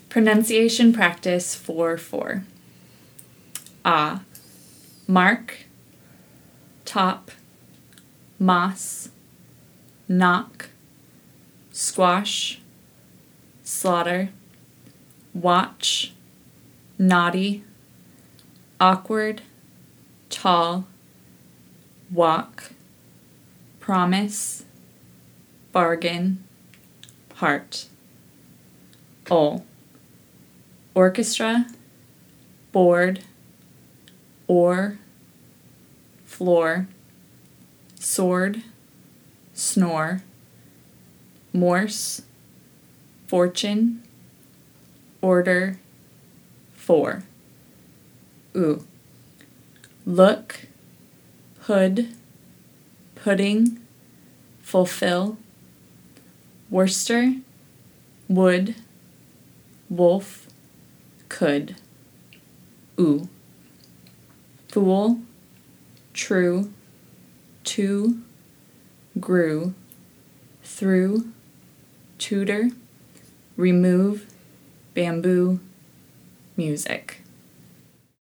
Pronunciation practice 4-4. Ah, mark, top, moss, knock, squash, slaughter, watch, naughty, awkward, tall, walk, promise, bargain, heart. Ol. Orchestra, board, or, floor, sword, snore, morse, fortune, order, for. Ooh. Look, hood, pudding, fulfill, Worcester, wood, wolf, could. Ooh. Fool, true, two, grew, through, tutor, remove, bamboo, music.